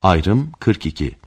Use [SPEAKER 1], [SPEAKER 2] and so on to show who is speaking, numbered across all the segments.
[SPEAKER 1] Ayrım 42.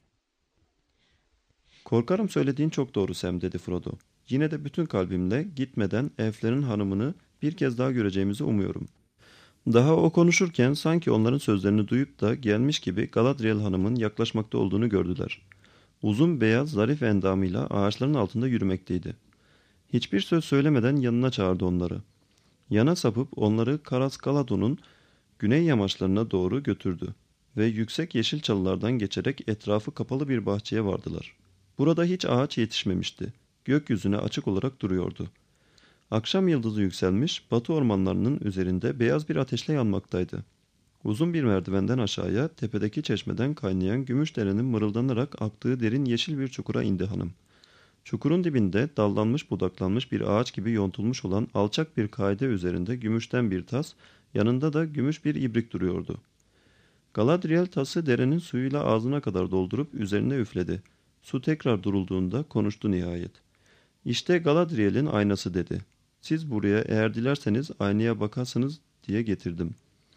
[SPEAKER 2] Korkarım söylediğin çok doğru Sam, dedi Frodo. Yine de bütün kalbimle gitmeden elflerin hanımını bir kez daha göreceğimizi umuyorum. Daha o konuşurken sanki onların sözlerini duyup da gelmiş gibi Galadriel hanımın yaklaşmakta olduğunu gördüler. Uzun beyaz zarif endamıyla ağaçların altında yürümekteydi. Hiçbir söz söylemeden yanına çağırdı onları. Yana sapıp onları Karas Galadon'un güney yamaçlarına doğru götürdü ve yüksek yeşil çalılardan geçerek etrafı kapalı bir bahçeye vardılar. Burada hiç ağaç yetişmemişti. Gökyüzüne açık olarak duruyordu. Akşam yıldızı yükselmiş, batı ormanlarının üzerinde beyaz bir ateşle yanmaktaydı. Uzun bir merdivenden aşağıya, tepedeki çeşmeden kaynayan gümüş derenin mırıldanarak aktığı derin yeşil bir çukura indi hanım. Çukurun dibinde dallanmış budaklanmış bir ağaç gibi yontulmuş olan alçak bir kaide üzerinde gümüşten bir tas, yanında da gümüş bir ibrik duruyordu. Galadriel tası derenin suyuyla ağzına kadar doldurup üzerine üfledi. Su tekrar durulduğunda konuştu nihayet. "İşte Galadriel'in aynası," dedi. "Siz buraya eğer dilerseniz aynaya bakarsınız diye getirdim."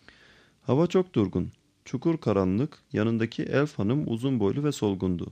[SPEAKER 2] Hava çok durgun. Çukur karanlık, yanındaki elf hanım uzun boylu ve solgundu.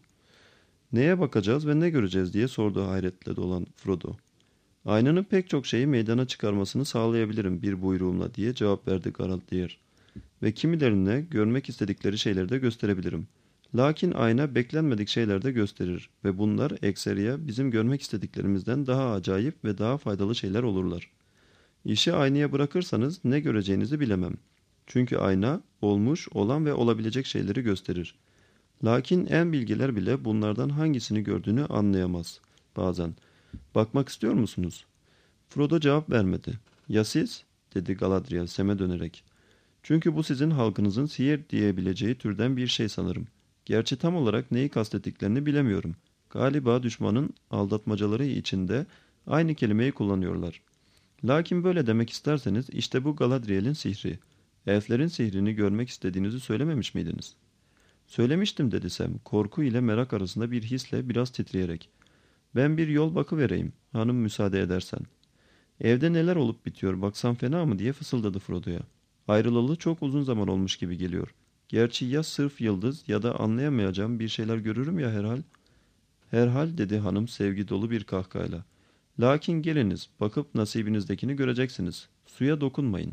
[SPEAKER 2] "Neye bakacağız ve ne göreceğiz?" diye sordu hayretle dolan Frodo. "Aynanın pek çok şeyi meydana çıkarmasını sağlayabilirim bir buyruğumla," diye cevap verdi Galadriel. "Ve kimilerine görmek istedikleri şeyleri de gösterebilirim. Lakin ayna beklenmedik şeyler de gösterir ve bunlar ekseriye bizim görmek istediklerimizden daha acayip ve daha faydalı şeyler olurlar. İşi aynaya bırakırsanız ne göreceğinizi bilemem. Çünkü ayna olmuş, olan ve olabilecek şeyleri gösterir. Lakin en bilgiler bile bunlardan hangisini gördüğünü anlayamaz bazen. Bakmak istiyor musunuz?" Frodo cevap vermedi. "Ya siz?" dedi Galadriel Sam'e dönerek. "Çünkü bu sizin halkınızın sihir diyebileceği türden bir şey sanırım. Gerçi tam olarak neyi kastettiklerini bilemiyorum. Galiba düşmanın aldatmacaları içinde aynı kelimeyi kullanıyorlar. Lakin böyle demek isterseniz işte bu Galadriel'in sihri. Elflerin sihrini görmek istediğinizi söylememiş miydiniz?" "Söylemiştim," dedi Sam, korku ile merak arasında bir hisle biraz titreyerek. "Ben bir yol bakıvereyim, hanım müsaade edersen." "Evde neler olup bitiyor, baksam fena mı?" diye fısıldadı Frodo'ya. "Ayrılalı çok uzun zaman olmuş gibi geliyor. Gerçi ya sırf yıldız ya da anlayamayacağım bir şeyler görürüm ya herhal." "Herhal," dedi hanım sevgi dolu bir kahkahayla. "Lakin geliniz, bakıp nasibinizdekini göreceksiniz. Suya dokunmayın."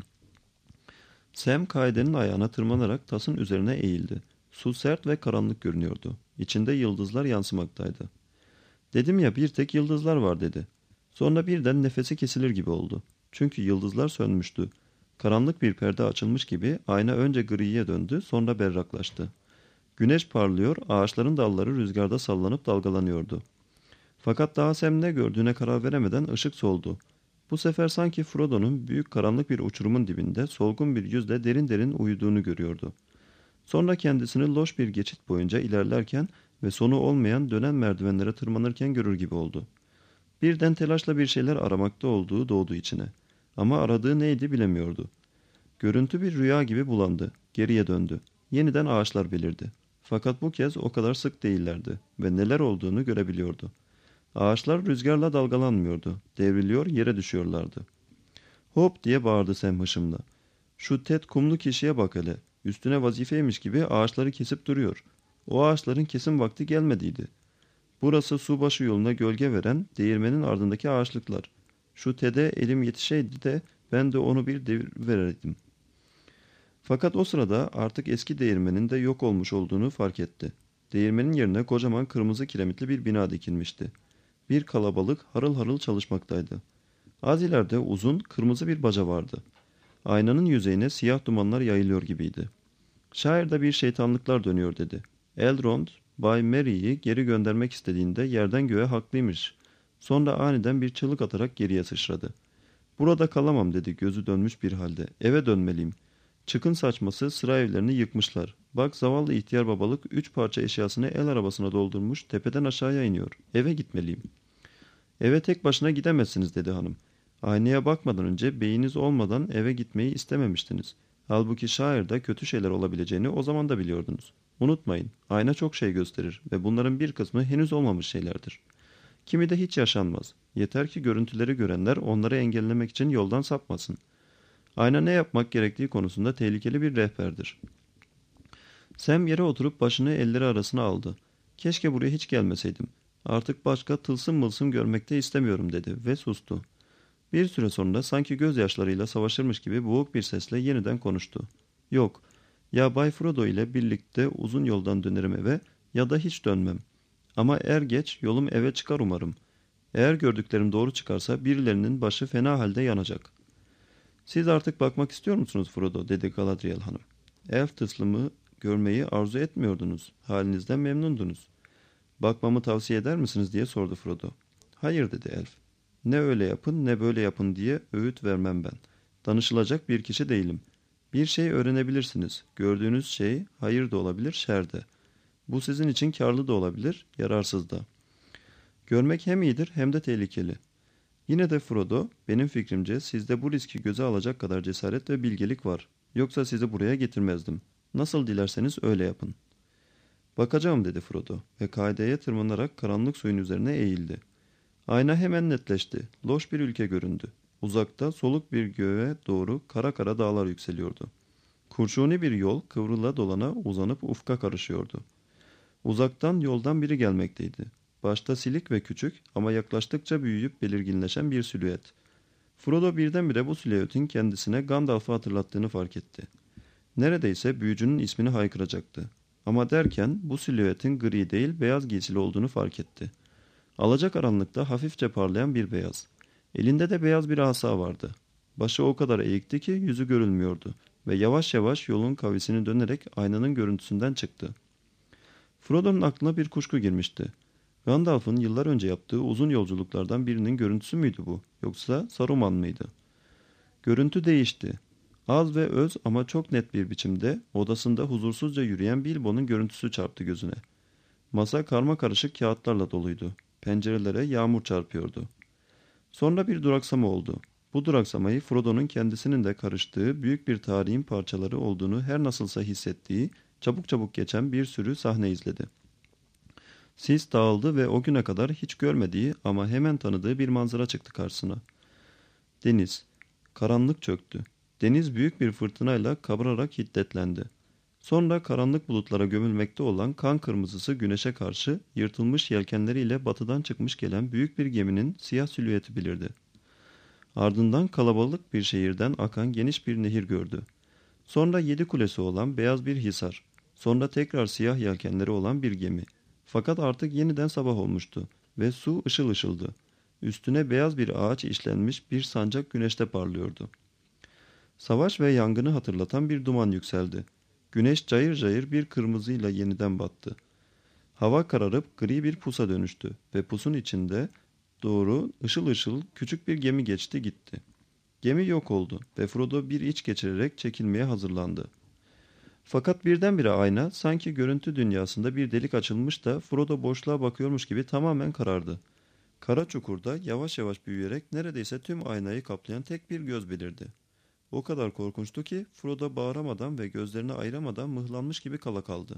[SPEAKER 2] Sam kaidenin ayağına tırmanarak tasın üzerine eğildi. Su sert ve karanlık görünüyordu. İçinde yıldızlar yansımaktaydı. "Dedim ya bir tek yıldızlar var," dedi. Sonra birden nefesi kesilir gibi oldu. Çünkü yıldızlar sönmüştü. Karanlık bir perde açılmış gibi ayna önce griye döndü, sonra berraklaştı. Güneş parlıyor, ağaçların dalları rüzgarda sallanıp dalgalanıyordu. Fakat daha Sam ne gördüğüne karar veremeden ışık soldu. Bu sefer sanki Frodo'nun büyük karanlık bir uçurumun dibinde solgun bir yüzle derin derin uyuduğunu görüyordu. Sonra kendisini loş bir geçit boyunca ilerlerken ve sonu olmayan dönen merdivenlere tırmanırken görür gibi oldu. Birden telaşla bir şeyler aramakta olduğu doğdu içine. Ama aradığı neydi bilemiyordu. Görüntü bir rüya gibi bulandı. Geriye döndü. Yeniden ağaçlar belirdi. Fakat bu kez o kadar sık değillerdi ve neler olduğunu görebiliyordu. Ağaçlar rüzgarla dalgalanmıyordu. Devriliyor, yere düşüyorlardı. "Hop!" diye bağırdı Sam hışımla. "Şu Ted kumlu kişiye bak hele. Üstüne vazifeymiş gibi ağaçları kesip duruyor. O ağaçların kesim vakti gelmediydi. Burası subaşı yoluna gölge veren değirmenin ardındaki ağaçlıklar. Şu Ted'e elim yetişeydi de ben de onu bir devir verirdim." Fakat o sırada artık eski değirmenin de yok olmuş olduğunu fark etti. Değirmenin yerine kocaman kırmızı kiremitli bir bina dikilmişti. Bir kalabalık harıl harıl çalışmaktaydı. Az ileride uzun, kırmızı bir baca vardı. Aynanın yüzeyine siyah dumanlar yayılıyor gibiydi. "Şairde bir şeytanlıklar dönüyor," dedi. "Elrond, Bay Merry'i geri göndermek istediğinde yerden göğe haklıymış." Sonra aniden bir çığlık atarak geriye sıçradı. "Burada kalamam," dedi gözü dönmüş bir halde. "Eve dönmeliyim. Çıkın saçması sıra evlerini yıkmışlar. Bak zavallı ihtiyar babalık 3 parça eşyasını el arabasına doldurmuş tepeden aşağıya iniyor. Eve gitmeliyim." "Eve tek başına gidemezsiniz," dedi hanım. "Aynaya bakmadan önce beyiniz olmadan eve gitmeyi istememiştiniz. Halbuki şairde kötü şeyler olabileceğini o zaman da biliyordunuz. Unutmayın, ayna çok şey gösterir ve bunların bir kısmı henüz olmamış şeylerdir. Kimi de hiç yaşanmaz. Yeter ki görüntüleri görenler onları engellemek için yoldan sapmasın. Ayna ne yapmak gerektiği konusunda tehlikeli bir rehberdir." Sam yere oturup başını elleri arasına aldı. Keşke buraya hiç gelmeseydim. Artık başka tılsım mılsım görmekte istemiyorum dedi ve sustu. Bir süre sonra sanki gözyaşlarıyla savaşırmış gibi boğuk bir sesle yeniden konuştu. Yok, ya Bay Frodo ile birlikte uzun yoldan dönerim eve ya da hiç dönmem. Ama er geç yolum eve çıkar umarım. Eğer gördüklerim doğru çıkarsa birilerinin başı fena halde yanacak. Siz artık bakmak istiyor musunuz Frodo dedi Galadriel hanım. Elf tılsımı görmeyi arzu etmiyordunuz. Halinizden memnundunuz. Bakmamı tavsiye eder misiniz diye sordu Frodo. Hayır dedi elf. Ne öyle yapın ne böyle yapın diye öğüt vermem ben. Danışılacak bir kişi değilim. Bir şey öğrenebilirsiniz. Gördüğünüz şey hayır da olabilir, şer de. Bu sizin için karlı da olabilir, yararsız da. Görmek hem iyidir hem de tehlikeli. Yine de Frodo, benim fikrimce sizde bu riski göze alacak kadar cesaret ve bilgelik var. Yoksa sizi buraya getirmezdim. Nasıl dilerseniz öyle yapın. Bakacağım dedi Frodo ve kaideye tırmanarak karanlık suyun üzerine eğildi. Ayna hemen netleşti. Loş bir ülke göründü. Uzakta soluk bir göğe doğru kara kara dağlar yükseliyordu. Kurşuni bir yol kıvrıla dolana uzanıp ufka karışıyordu. Uzaktan yoldan biri gelmekteydi. Başta silik ve küçük ama yaklaştıkça büyüyüp belirginleşen bir silüet. Frodo birdenbire bu silüetin kendisine Gandalf'ı hatırlattığını fark etti. Neredeyse büyücünün ismini haykıracaktı. Ama derken bu silüetin gri değil beyaz giysili olduğunu fark etti. Alacakaranlıkta hafifçe parlayan bir beyaz. Elinde de beyaz bir asa vardı. Başı o kadar eğikti ki yüzü görülmüyordu ve yavaş yavaş yolun kavisini dönerek aynanın görüntüsünden çıktı. Frodo'nun aklına bir kuşku girmişti. Gandalf'ın yıllar önce yaptığı uzun yolculuklardan birinin görüntüsü müydü bu, yoksa Saruman mıydı? Görüntü değişti. Az ve öz ama çok net bir biçimde odasında huzursuzca yürüyen Bilbo'nun görüntüsü çarptı gözüne. Masa karmakarışık kağıtlarla doluydu. Pencerelere yağmur çarpıyordu. Sonra bir duraksama oldu. Bu duraksamayı Frodo'nun kendisinin de karıştığı büyük bir tarihin parçaları olduğunu her nasılsa hissettiği, çabuk çabuk geçen bir sürü sahne izledi. Sis dağıldı ve o güne kadar hiç görmediği ama hemen tanıdığı bir manzara çıktı karşısına. Deniz. Karanlık çöktü. Deniz büyük bir fırtınayla kabrarak hiddetlendi. Sonra karanlık bulutlara gömülmekte olan kan kırmızısı güneşe karşı yırtılmış yelkenleriyle batıdan çıkmış gelen büyük bir geminin siyah silüeti belirdi. Ardından kalabalık bir şehirden akan geniş bir nehir gördü. Sonra 7 kulesi olan beyaz bir hisar. Sonra tekrar siyah yelkenleri olan bir gemi. Fakat artık yeniden sabah olmuştu ve su ışıl ışıldı. Üstüne beyaz bir ağaç işlenmiş bir sancak güneşte parlıyordu. Savaş ve yangını hatırlatan bir duman yükseldi. Güneş cayır cayır bir kırmızıyla yeniden battı. Hava kararıp gri bir pusa dönüştü ve pusun içinde doğru ışıl ışıl küçük bir gemi geçti gitti. Gemi yok oldu ve Frodo bir iç geçirerek çekilmeye hazırlandı. Fakat birdenbire ayna sanki görüntü dünyasında bir delik açılmış da Frodo boşluğa bakıyormuş gibi tamamen karardı. Kara çukurda yavaş yavaş büyüyerek neredeyse tüm aynayı kaplayan tek bir göz belirdi. O kadar korkunçtu ki Frodo bağıramadan ve gözlerini ayıramadan mıhlanmış gibi kala kaldı.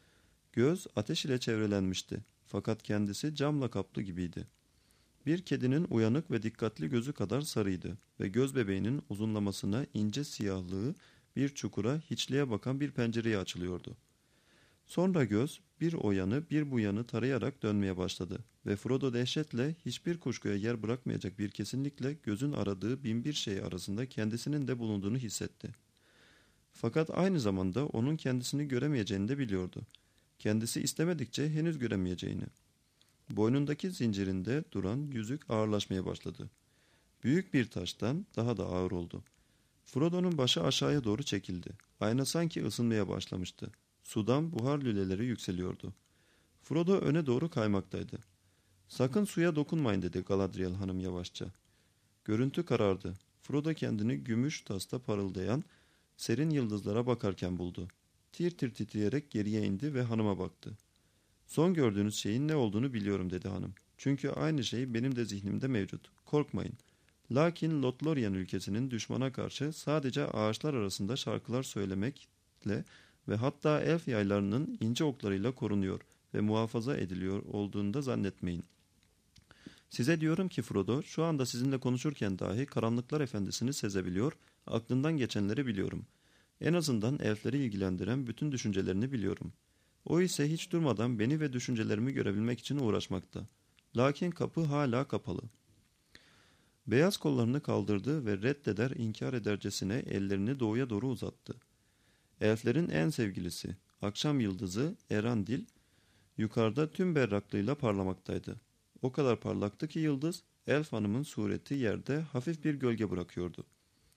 [SPEAKER 2] Göz ateş ile çevrelenmişti fakat kendisi camla kaplı gibiydi. Bir kedinin uyanık ve dikkatli gözü kadar sarıydı ve göz bebeğinin uzunlamasına ince siyahlığı bir çukura hiçliğe bakan bir pencereye açılıyordu. Sonra göz bir o yanı bir bu yanı tarayarak dönmeye başladı ve Frodo dehşetle hiçbir kuşkuya yer bırakmayacak bir kesinlikle gözün aradığı binbir şey arasında kendisinin de bulunduğunu hissetti. Fakat aynı zamanda onun kendisini göremeyeceğini de biliyordu. Kendisi istemedikçe henüz göremeyeceğini. Boynundaki zincirinde duran yüzük ağırlaşmaya başladı. Büyük bir taştan daha da ağır oldu. Frodo'nun başı aşağıya doğru çekildi. Ayna sanki ısınmaya başlamıştı. Sudan buhar lüleleri yükseliyordu. Frodo öne doğru kaymaktaydı. "Sakın suya dokunmayın," dedi Galadriel hanım yavaşça. Görüntü karardı. Frodo kendini gümüş tasta parıldayan serin yıldızlara bakarken buldu. Tir tir titreyerek geriye indi ve hanıma baktı. "Son gördüğünüz şeyin ne olduğunu biliyorum," dedi hanım. "Çünkü aynı şey benim de zihnimde mevcut. Korkmayın. Lakin Lothlorien ülkesinin düşmana karşı sadece ağaçlar arasında şarkılar söylemekle ve hatta elf yaylarının ince oklarıyla korunuyor ve muhafaza ediliyor olduğunu da zannetmeyin. Size diyorum ki Frodo, şu anda sizinle konuşurken dahi karanlıklar efendisini sezebiliyor, aklından geçenleri biliyorum. En azından elfleri ilgilendiren bütün düşüncelerini biliyorum. O ise hiç durmadan beni ve düşüncelerimi görebilmek için uğraşmakta. Lakin kapı hala kapalı. Beyaz kollarını kaldırdı ve reddeder inkar edercesine ellerini doğuya doğru uzattı. Elflerin en sevgilisi, akşam yıldızı Erandil, yukarıda tüm berraklığıyla parlamaktaydı. O kadar parlaktı ki yıldız, elf hanımın sureti yerde hafif bir gölge bırakıyordu.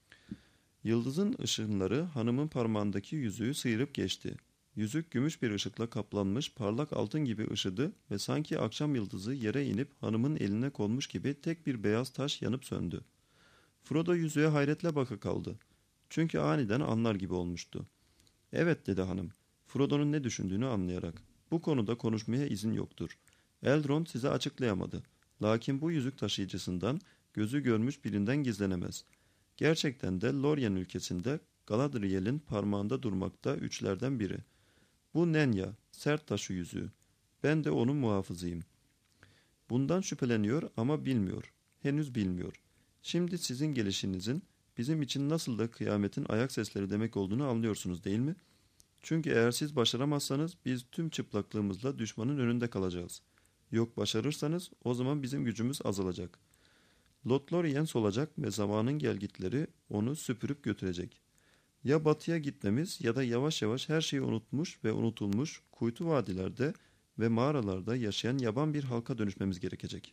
[SPEAKER 2] Yıldızın ışınları hanımın parmağındaki yüzüğü sıyırıp geçti. Yüzük gümüş bir ışıkla kaplanmış parlak altın gibi ışıdı ve sanki akşam yıldızı yere inip hanımın eline konmuş gibi tek bir beyaz taş yanıp söndü. Frodo yüzüğe hayretle baka kaldı. Çünkü aniden anlar gibi olmuştu. Evet dedi hanım, Frodo'nun ne düşündüğünü anlayarak. Bu konuda konuşmaya izin yoktur. Elrond size açıklayamadı. Lakin bu yüzük taşıyıcısından gözü görmüş birinden gizlenemez. Gerçekten de Lorien ülkesinde Galadriel'in parmağında durmakta üçlerden biri. Bu Nenya, sert taşı yüzüğü. Ben de onun muhafızıyım. Bundan şüpheleniyor ama bilmiyor. Henüz bilmiyor. Şimdi sizin gelişinizin bizim için nasıl da kıyametin ayak sesleri demek olduğunu anlıyorsunuz değil mi? Çünkü eğer siz başaramazsanız biz tüm çıplaklığımızla düşmanın önünde kalacağız. Yok başarırsanız o zaman bizim gücümüz azalacak. Lothlorien solacak ve zamanın gelgitleri onu süpürüp götürecek. Ya batıya gitmemiz ya da yavaş yavaş her şeyi unutmuş ve unutulmuş kuytu vadilerde ve mağaralarda yaşayan yaban bir halka dönüşmemiz gerekecek.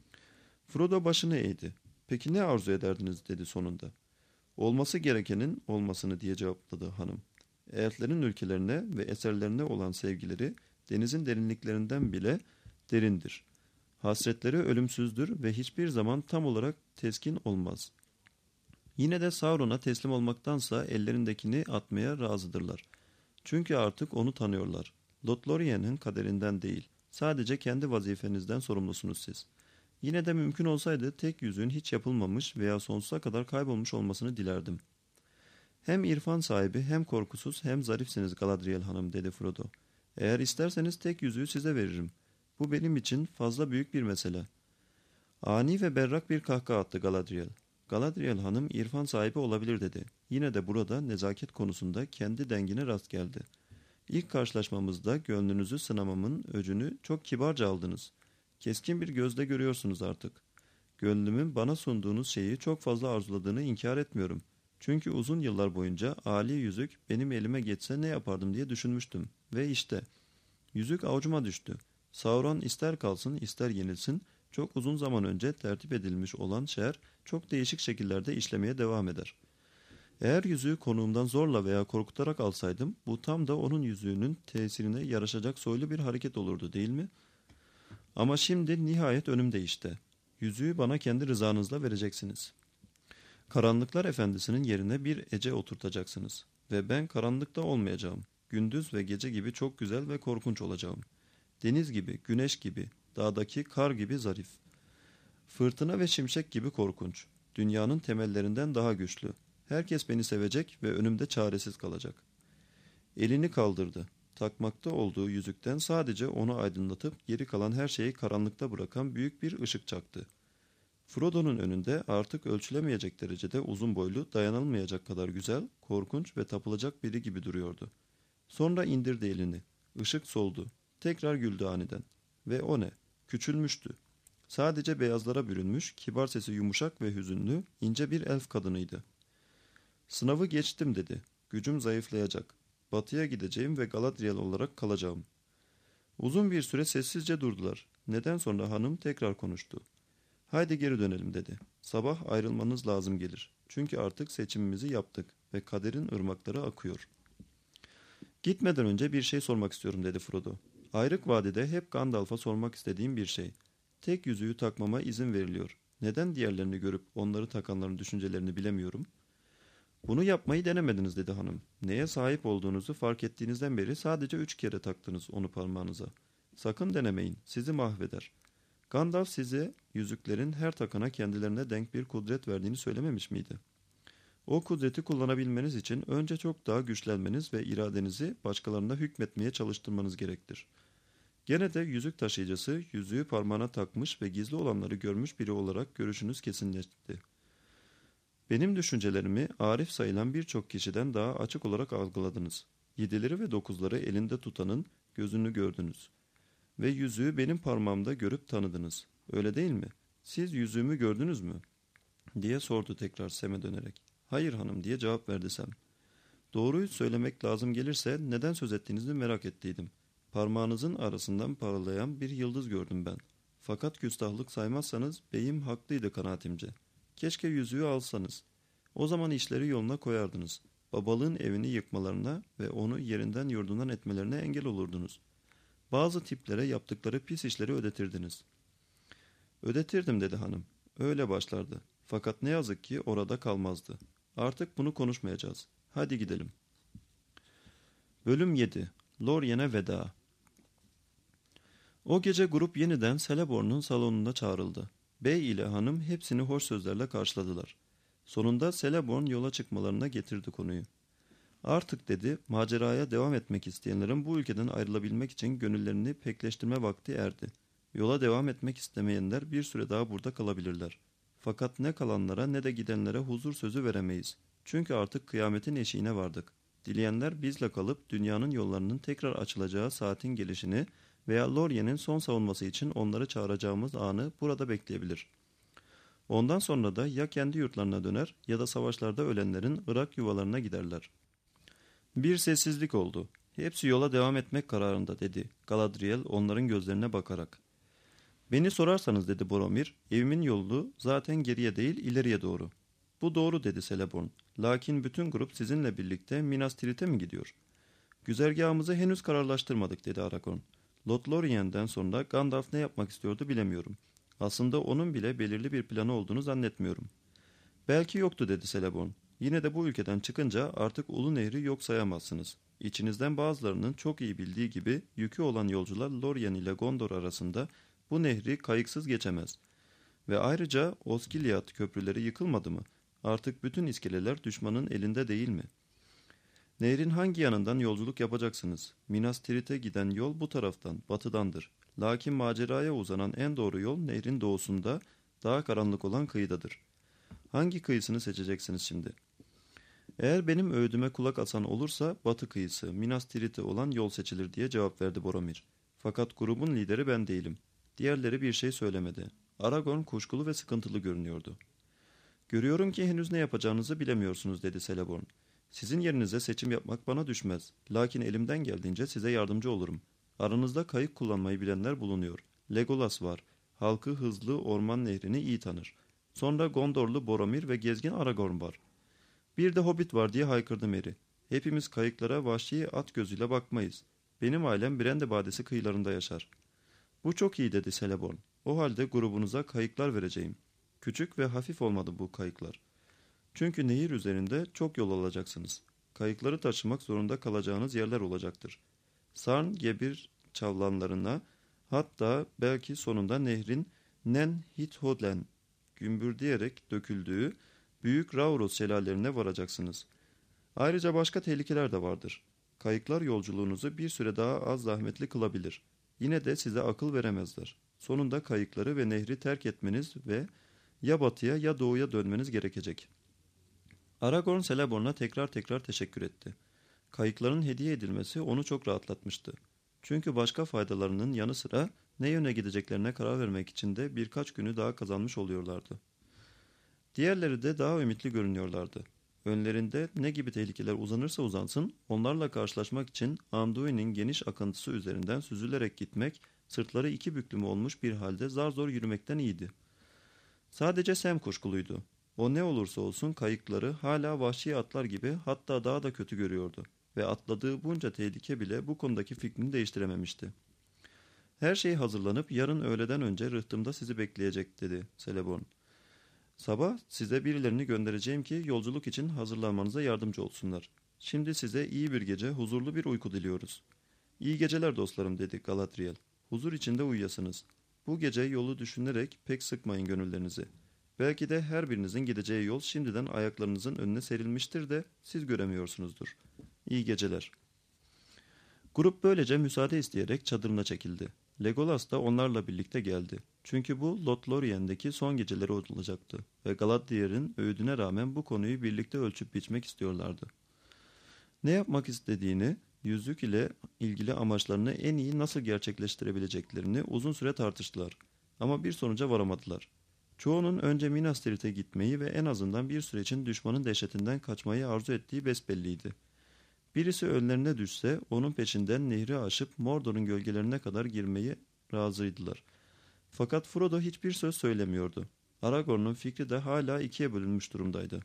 [SPEAKER 2] Frodo başını eğdi. Peki ne arzu ederdiniz dedi sonunda. Olması gerekenin olmasını diye cevapladı hanım. Elflerin ülkelerine ve eserlerine olan sevgileri denizin derinliklerinden bile derindir. Hasretleri ölümsüzdür ve hiçbir zaman tam olarak teskin olmaz. Yine de Sauron'a teslim olmaktansa ellerindekini atmaya razıdırlar. Çünkü artık onu tanıyorlar. Lothlorien'in kaderinden değil, sadece kendi vazifenizden sorumlusunuz siz. Yine de mümkün olsaydı tek yüzüğün hiç yapılmamış veya sonsuza kadar kaybolmuş olmasını dilerdim. Hem irfan sahibi hem korkusuz hem zarifsiniz Galadriel hanım dedi Frodo. Eğer isterseniz tek yüzüğü size veririm. Bu benim için fazla büyük bir mesele. Ani ve berrak bir kahkaha attı Galadriel. Galadriel hanım irfan sahibi olabilir dedi. Yine de burada nezaket konusunda kendi dengine rast geldi. İlk karşılaşmamızda gönlünüzü sınamamın öcünü çok kibarca aldınız. Keskin bir gözle görüyorsunuz artık. Gönlümün bana sunduğunuz şeyi çok fazla arzuladığını inkar etmiyorum. Çünkü uzun yıllar boyunca âli yüzük benim elime geçse ne yapardım diye düşünmüştüm. Ve işte, yüzük avucuma düştü. Sauron ister kalsın ister yenilsin, çok uzun zaman önce tertip edilmiş olan şer çok değişik şekillerde işlemeye devam eder. Eğer yüzüğü konuğumdan zorla veya korkutarak alsaydım, bu tam da onun yüzüğünün tesirine yaraşacak soylu bir hareket olurdu değil mi? Ama şimdi nihayet önümde işte. Yüzüğü bana kendi rızanızla vereceksiniz. Karanlıklar efendisinin yerine bir ece oturtacaksınız. Ve ben karanlıkta olmayacağım. Gündüz ve gece gibi çok güzel ve korkunç olacağım. Deniz gibi, güneş gibi, dağdaki kar gibi zarif. Fırtına ve şimşek gibi korkunç. Dünyanın temellerinden daha güçlü. Herkes beni sevecek ve önümde çaresiz kalacak. Elini kaldırdı. Takmakta olduğu yüzükten sadece onu aydınlatıp geri kalan her şeyi karanlıkta bırakan büyük bir ışık çaktı. Frodo'nun önünde artık ölçülemeyecek derecede uzun boylu, dayanılmayacak kadar güzel, korkunç ve tapılacak biri gibi duruyordu. Sonra indirdi elini. Işık soldu. Tekrar güldü aniden. Ve o ne? Küçülmüştü. Sadece beyazlara bürünmüş, kibar sesi yumuşak ve hüzünlü, ince bir elf kadınıydı. Sınavı geçtim dedi. Gücüm zayıflayacak. Batıya gideceğim ve Galadriel olarak kalacağım. Uzun bir süre sessizce durdular. Neden sonra hanım tekrar konuştu. Haydi geri dönelim dedi. Sabah ayrılmanız lazım gelir. Çünkü artık seçimimizi yaptık ve kaderin ırmakları akıyor. Gitmeden önce bir şey sormak istiyorum dedi Frodo. Ayrık Vadi'de hep Gandalf'a sormak istediğim bir şey. Tek yüzüğü takmama izin veriliyor. Neden diğerlerini görüp onları takanların düşüncelerini bilemiyorum? Bunu yapmayı denemediniz dedi hanım. Neye sahip olduğunuzu fark ettiğinizden beri sadece 3 kere taktınız onu parmağınıza. Sakın denemeyin, sizi mahveder. Gandalf size yüzüklerin her takana kendilerine denk bir kudret verdiğini söylememiş miydi? O kudreti kullanabilmeniz için önce çok daha güçlenmeniz ve iradenizi başkalarına hükmetmeye çalıştırmanız gerektir. Gene de yüzük taşıyıcısı yüzüğü parmağına takmış ve gizli olanları görmüş biri olarak görüşünüz kesinleşti. Benim düşüncelerimi arif sayılan birçok kişiden daha açık olarak algıladınız. Yedileri ve dokuzları elinde tutanın gözünü gördünüz. Ve yüzüğü benim parmağımda görüp tanıdınız. Öyle değil mi? Siz yüzüğümü gördünüz mü? Diye sordu tekrar Sem'e dönerek. Hayır hanım diye cevap verdi Sem. Doğruyu söylemek lazım gelirse neden söz ettiğinizi merak ettiydim. Parmağınızın arasından parlayan bir yıldız gördüm ben. Fakat küstahlık saymazsanız beyim haklıydı kanaatimce. Keşke yüzüğü alsanız. O zaman işleri yoluna koyardınız. Babalığın evini yıkmalarına ve onu yerinden yurdundan etmelerine engel olurdunuz. Bazı tiplere yaptıkları pis işleri ödetirdiniz. Ödetirdim dedi hanım. Öyle başlardı. Fakat ne yazık ki orada kalmazdı. Artık bunu konuşmayacağız. Hadi gidelim. Bölüm 7. Lorien'e veda. O gece grup yeniden Celeborn'un salonuna çağrıldı. Bey ile hanım hepsini hoş sözlerle karşıladılar. Sonunda Celeborn yola çıkmalarına getirdi konuyu. Artık dedi, maceraya devam etmek isteyenlerin bu ülkeden ayrılabilmek için gönüllerini pekleştirme vakti erdi. Yola devam etmek istemeyenler bir süre daha burada kalabilirler. Fakat ne kalanlara ne de gidenlere huzur sözü veremeyiz. Çünkü artık kıyametin eşiğine vardık. Dileyenler bizle kalıp dünyanın yollarının tekrar açılacağı saatin gelişini veya Lorien'in son savunması için onları çağıracağımız anı burada bekleyebilir. Ondan sonra da ya kendi yurtlarına döner ya da savaşlarda ölenlerin Irak yuvalarına giderler. Bir sessizlik oldu. Hepsi yola devam etmek kararında dedi Galadriel onların gözlerine bakarak. Beni sorarsanız dedi Boromir, evimin yolu zaten geriye değil ileriye doğru. Bu doğru dedi Celeborn. Lakin bütün grup sizinle birlikte Minas Tirith'e mi gidiyor? Güzergahımızı henüz kararlaştırmadık dedi Aragorn. Lothlorien'den sonra Gandalf ne yapmak istiyordu bilemiyorum. Aslında onun bile belirli bir planı olduğunu zannetmiyorum. Belki yoktu dedi Celeborn. Yine de bu ülkeden çıkınca artık Ulu Nehri yok sayamazsınız. İçinizden bazılarının çok iyi bildiği gibi yükü olan yolcular Lorien ile Gondor arasında bu nehri kayıksız geçemez. Ve ayrıca Osgiliath köprüleri yıkılmadı mı? Artık bütün iskeleler düşmanın elinde değil mi? Nehrin hangi yanından yolculuk yapacaksınız? Minas Tirith'e giden yol bu taraftan, batıdandır. Lakin maceraya uzanan en doğru yol nehrin doğusunda, daha karanlık olan kıyıdadır. Hangi kıyısını seçeceksiniz şimdi? Eğer benim öğüdüme kulak asan olursa batı kıyısı, Minas Tirith'e olan yol seçilir diye cevap verdi Boromir. Fakat grubun lideri ben değilim. Diğerleri bir şey söylemedi. Aragorn kuşkulu ve sıkıntılı görünüyordu. Görüyorum ki henüz ne yapacağınızı bilemiyorsunuz dedi Celeborn. Sizin yerinize seçim yapmak bana düşmez. Lakin elimden geldiğince size yardımcı olurum. Aranızda kayık kullanmayı bilenler bulunuyor. Legolas var. Halkı hızlı orman nehrini iyi tanır. Sonra Gondorlu Boromir ve gezgin Aragorn var. Bir de Hobbit var diye haykırdı Merry. Hepimiz kayıklara vahşi at gözüyle bakmayız. Benim ailem Brende Badesi kıyılarında yaşar. Bu çok iyi dedi Celeborn. O halde grubunuza kayıklar vereceğim. Küçük ve hafif olmadı bu kayıklar. Çünkü nehir üzerinde çok yol alacaksınız. Kayıkları taşımak zorunda kalacağınız yerler olacaktır. Sarn, Gebir çavlanlarına, hatta belki sonunda nehrin Nen Hithodlen gümbürdeyerek döküldüğü büyük Rauros şelalelerine varacaksınız. Ayrıca başka tehlikeler de vardır. Kayıklar yolculuğunuzu bir süre daha az zahmetli kılabilir. Yine de size akıl veremezler. Sonunda kayıkları ve nehri terk etmeniz ve ya batıya ya doğuya dönmeniz gerekecek. Aragorn Celeborn'a tekrar tekrar teşekkür etti. Kayıkların hediye edilmesi onu çok rahatlatmıştı. Çünkü başka faydalarının yanı sıra ne yöne gideceklerine karar vermek için de birkaç günü daha kazanmış oluyorlardı. Diğerleri de daha ümitli görünüyorlardı. Önlerinde ne gibi tehlikeler uzanırsa uzansın, onlarla karşılaşmak için Anduin'in geniş akıntısı üzerinden süzülerek gitmek, sırtları iki büklüm olmuş bir halde zar zor yürümekten iyiydi. Sadece Sam kuşkuluydu. O ne olursa olsun kayıkları hala vahşi atlar gibi hatta daha da kötü görüyordu ve atladığı bunca tehlike bile bu konudaki fikrini değiştirememişti. Her şey hazırlanıp yarın öğleden önce rıhtımda sizi bekleyecek dedi Celeborn. Sabah size birilerini göndereceğim ki yolculuk için hazırlanmanıza yardımcı olsunlar. Şimdi size iyi bir gece, huzurlu bir uyku diliyoruz. İyi geceler dostlarım dedi Galadriel. Huzur içinde uyuyasınız. Bu gece yolu düşünerek pek sıkmayın gönüllerinizi. Belki de her birinizin gideceği yol şimdiden ayaklarınızın önüne serilmiştir de siz göremiyorsunuzdur. İyi geceler. Grup böylece müsaade isteyerek çadırına çekildi. Legolas da onlarla birlikte geldi. Çünkü bu Lothlorien'deki son geceleri olacaktı ve Galadriel'in öğüdüne rağmen bu konuyu birlikte ölçüp biçmek istiyorlardı. Ne yapmak istediğini, yüzük ile ilgili amaçlarını en iyi nasıl gerçekleştirebileceklerini uzun süre tartıştılar. Ama bir sonuca varamadılar. Çoğunun önce Minas Tirith'e gitmeyi ve en azından bir süre için düşmanın dehşetinden kaçmayı arzu ettiği besbelliydi. Birisi önlerine düşse onun peşinden nehri aşıp Mordor'un gölgelerine kadar girmeyi razıydılar. Fakat Frodo hiçbir söz söylemiyordu. Aragorn'un fikri de hala ikiye bölünmüş durumdaydı.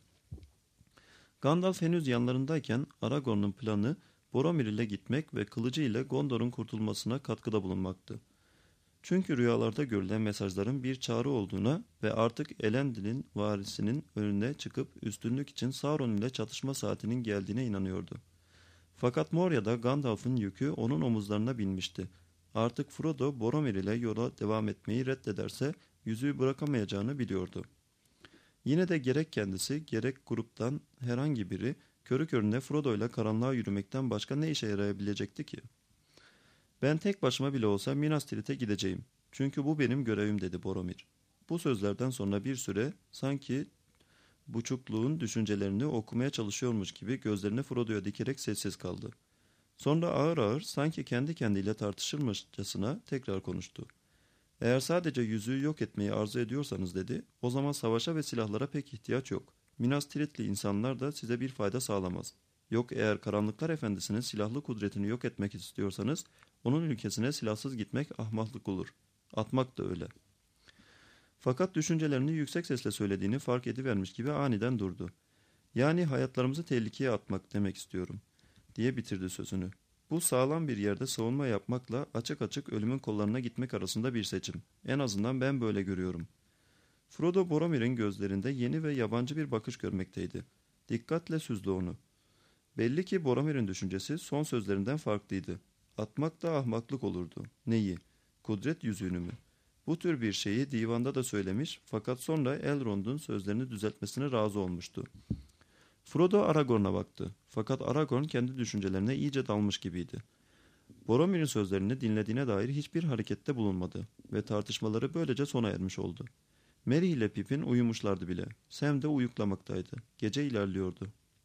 [SPEAKER 2] Gandalf henüz yanlarındayken Aragorn'un planı Boromir ile gitmek ve kılıcı ile Gondor'un kurtulmasına katkıda bulunmaktı. Çünkü rüyalarda görülen mesajların bir çağrı olduğuna ve artık Elendil'in varisinin önüne çıkıp üstünlük için Sauron ile çatışma saatinin geldiğine inanıyordu. Fakat Moria'da Gandalf'ın yükü onun omuzlarına binmişti. Artık Frodo Boromir ile yola devam etmeyi reddederse yüzüğü bırakamayacağını biliyordu. Yine de gerek kendisi gerek gruptan herhangi biri körü körüne Frodo ile karanlığa yürümekten başka ne işe yarayabilecekti ki? Ben tek başıma bile olsa Minas Tirith'e gideceğim. Çünkü bu benim görevim dedi Boromir. Bu sözlerden sonra bir süre sanki buçukluğun düşüncelerini okumaya çalışıyormuş gibi gözlerini Frodo'ya dikerek sessiz kaldı. Sonra ağır ağır sanki kendi kendiyle tartışırmışçasına tekrar konuştu. Eğer sadece yüzüğü yok etmeyi arzu ediyorsanız dedi, o zaman savaşa ve silahlara pek ihtiyaç yok. Minas Tirith'li insanlar da size bir fayda sağlamaz. Yok eğer Karanlıklar Efendisi'nin silahlı kudretini yok etmek istiyorsanız, onun ülkesine silahsız gitmek ahmaklık olur. Atmak da öyle. Fakat düşüncelerini yüksek sesle söylediğini fark edivermiş gibi aniden durdu. Yani hayatlarımızı tehlikeye atmak demek istiyorum, diye bitirdi sözünü. Bu sağlam bir yerde savunma yapmakla açık açık ölümün kollarına gitmek arasında bir seçim. En azından ben böyle görüyorum. Frodo Boromir'in gözlerinde yeni ve yabancı bir bakış görmekteydi. Dikkatle süzdü onu. Belli ki Boromir'in düşüncesi son sözlerinden farklıydı. Atmak da ahmaklık olurdu. Neyi? Kudret yüzüğünü mü? Bu tür bir şeyi divanda da söylemiş fakat sonra Elrond'un sözlerini düzeltmesine razı olmuştu. Frodo Aragorn'a baktı. Fakat Aragorn kendi düşüncelerine iyice dalmış gibiydi. Boromir'in sözlerini dinlediğine dair hiçbir harekette bulunmadı ve tartışmaları böylece sona ermiş oldu. Merry ile Pippin uyumuşlardı bile. Sam de uyuklamaktaydı. Gece ilerliyordu.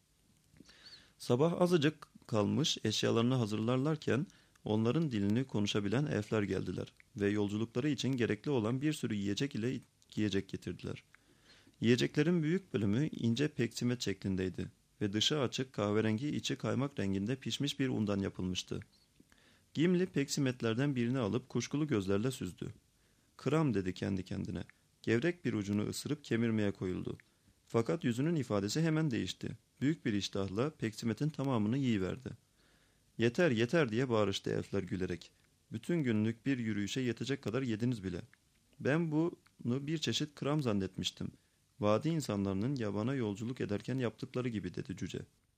[SPEAKER 2] Sabah azıcık kalmış eşyalarını hazırlarlarken onların dilini konuşabilen elfler geldiler ve yolculukları için gerekli olan bir sürü yiyecek ile giyecek getirdiler. Yiyeceklerin büyük bölümü ince peksimet şeklindeydi ve dışı açık kahverengi içi kaymak renginde pişmiş bir undan yapılmıştı. Gimli peksimetlerden birini alıp kuşkulu gözlerle süzdü. Kram dedi kendi kendine. Gevrek bir ucunu ısırıp kemirmeye koyuldu. Fakat yüzünün ifadesi hemen değişti. Büyük bir iştahla peksimetin tamamını yiyiverdi. Yeter yeter diye bağırıştı elfler gülerek. Bütün günlük bir yürüyüşe yetecek kadar yediniz bile. Ben bunu bir çeşit kram zannetmiştim. Vadi insanlarının yabana yolculuk ederken yaptıkları gibi dedi cüce.